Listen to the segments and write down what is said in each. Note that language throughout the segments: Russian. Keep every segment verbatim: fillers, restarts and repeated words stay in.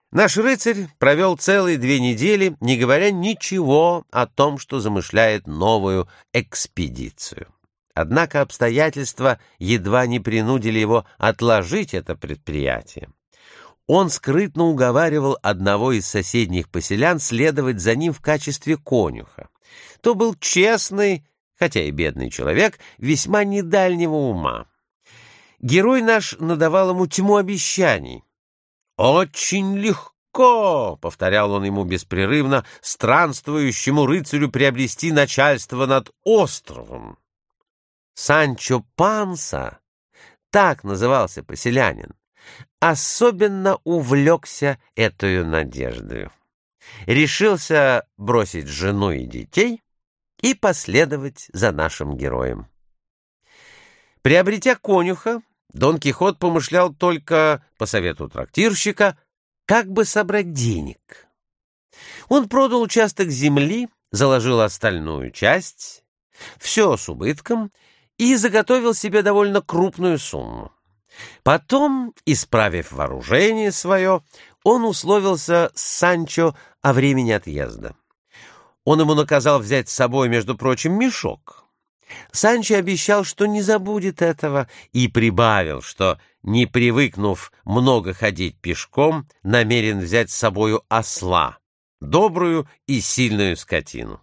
Наш рыцарь провел целые две недели, не говоря ничего о том, что замышляет новую экспедицию. Однако обстоятельства едва не принудили его отложить это предприятие. Он скрытно уговаривал одного из соседних поселян следовать за ним в качестве конюха. То был честный, хотя и бедный человек, весьма недальнего ума. Герой наш надавал ему тьму обещаний. «Очень легко», — повторял он ему беспрерывно, — «странствующему рыцарю приобрести начальство над островом». Санчо Панса, так назывался поселянин, особенно увлекся этою надеждою. Решился бросить жену и детей и последовать за нашим героем. Приобретя конюха, Дон Кихот помышлял только, по совету трактирщика, как бы собрать денег. Он продал участок земли, заложил остальную часть, все с убытком, и заготовил себе довольно крупную сумму. Потом, исправив вооружение свое, он условился с Санчо о времени отъезда. Он ему наказал взять с собой, между прочим, мешок. Санчо обещал, что не забудет этого, и прибавил, что, не привыкнув много ходить пешком, намерен взять с собою осла, добрую и сильную скотину.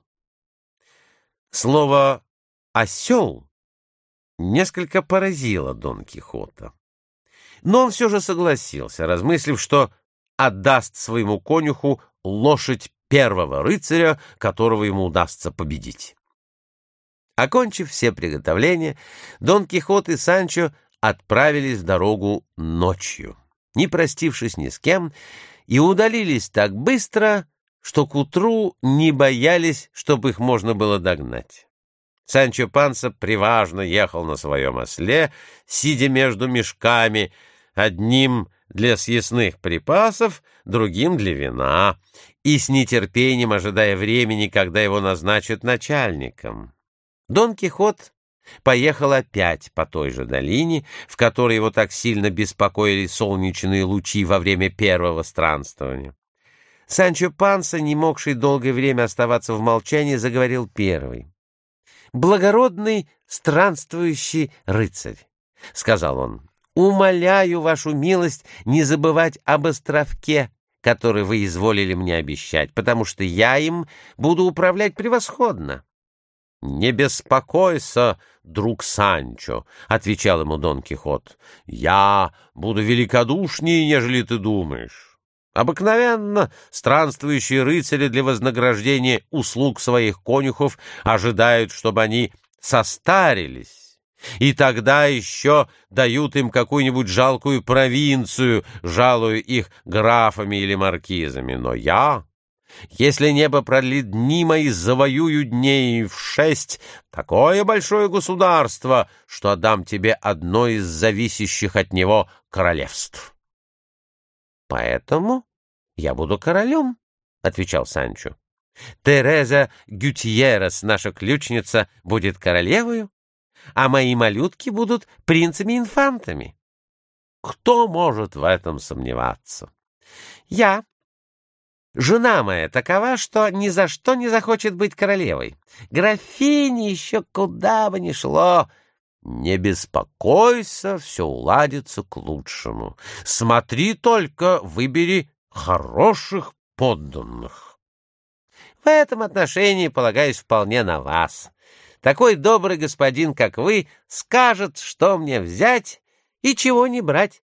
Слово «осел» несколько поразило Дон Кихота. Но он все же согласился, размыслив, что отдаст своему конюху лошадь первого рыцаря, которого ему удастся победить. Окончив все приготовления, Дон Кихот и Санчо отправились в дорогу ночью, не простившись ни с кем, и удалились так быстро, что к утру не боялись, чтобы их можно было догнать. Санчо Панса приважно ехал на своем осле, сидя между мешками, одним для съестных припасов, другим для вина, и с нетерпением ожидая времени, когда его назначат начальником. Дон Кихот поехал опять по той же долине, в которой его так сильно беспокоили солнечные лучи во время первого странствования. Санчо Панса, не могший долгое время оставаться в молчании, заговорил первый. «Благородный странствующий рыцарь», — сказал он, — «умоляю вашу милость не забывать об островке, который вы изволили мне обещать, потому что я им буду управлять превосходно». «Не беспокойся, друг Санчо», — отвечал ему Дон Кихот, — «я буду великодушнее, нежели ты думаешь. Обыкновенно странствующие рыцари для вознаграждения услуг своих конюхов ожидают, чтобы они состарились, и тогда еще дают им какую-нибудь жалкую провинцию, жалуя их графами или маркизами. Но я... Если небо продлит дни мои, завоюю дней в шесть такое большое государство, что отдам тебе одно из зависящих от него королевств». «Поэтому я буду королем», — отвечал Санчо. «Тереза Гютьеррес, наша ключница, будет королевою, а мои малютки будут принцами-инфантами». «Кто может в этом сомневаться?» «Я. Жена моя такова, что ни за что не захочет быть королевой. Графине еще куда бы ни шло». «Не беспокойся, все уладится к лучшему. Смотри только, выбери хороших подданных». «В этом отношении полагаюсь вполне на вас. Такой добрый господин, как вы, скажет, что мне взять и чего не брать.